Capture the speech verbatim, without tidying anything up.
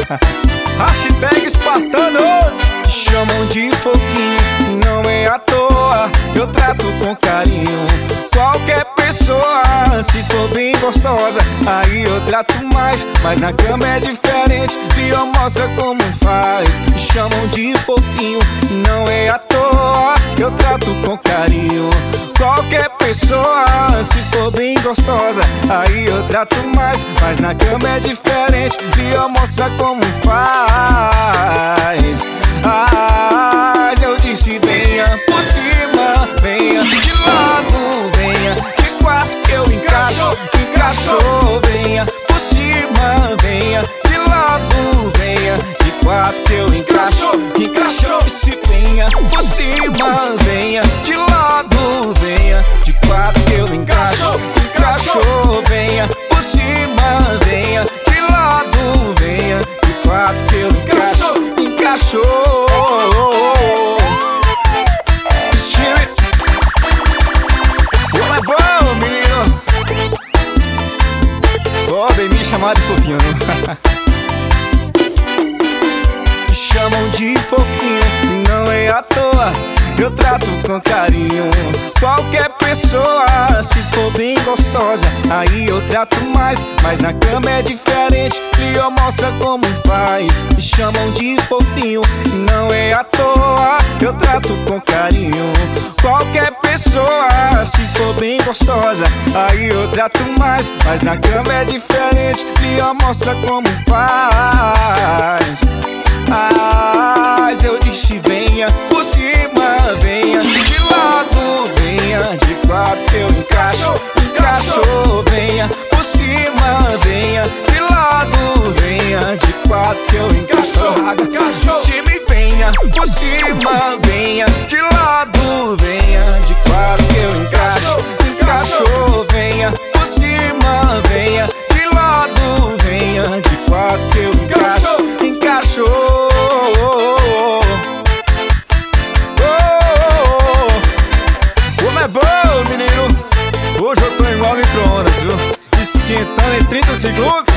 Hashtag espartanos. Me chamam de fofinho, não é à toa. Eu trato com carinho qualquer pessoa. Se for bem gostosa, aí eu trato mais. Mas na cama é diferente, Leon mostra como faz. Me chamam de fofinho, não é à toa. Eu trato com carinho qualquer pessoa. Se for bem gostosa, aí eu trato mais. Mas na cama é diferente, Leon mostra como faz. Ah, eu disse venha por cima, venha de lado, venha de quatro que eu encaixo. Encaixou, venha por cima, venha de lado, venha de quatro que eu encaixo. Encaixou, se venha por cima, venha de lado, venha de quatro que eu encaixo. Encaixou, venha por cima, venha de lado, venha de quatro que eu encaixo. Encaixou. Time. Como é bom, menino. Oh, bem me chamar de fofinho. Me chamam de fofinho, não é à toa. Eu trato com carinho qualquer pessoa. Se for bem gostosa, aí eu trato mais. Mas na cama é diferente, Leon mostra como faz. Me chamam de fofinho, não é à toa. Eu trato com carinho qualquer pessoa. Se for bem gostosa, aí eu trato mais. Mas na cama é diferente, Leon mostra como faz. Ah, eu disse venha por cima, venha de lado, venha de quatro que eu encaixo. Encaixou, venha por cima, venha de lado, venha de quatro que eu encaixo. Time, venha por cima, venha de lado, venha de quatro que eu encaixo. Encaixou, venha por cima, venha de lado, venha de quatro que eu encaixo. Encaixou. Como é bom, menino. Hoje eu tô igual micro-ondas, viu? Esquentando em trinta segundos.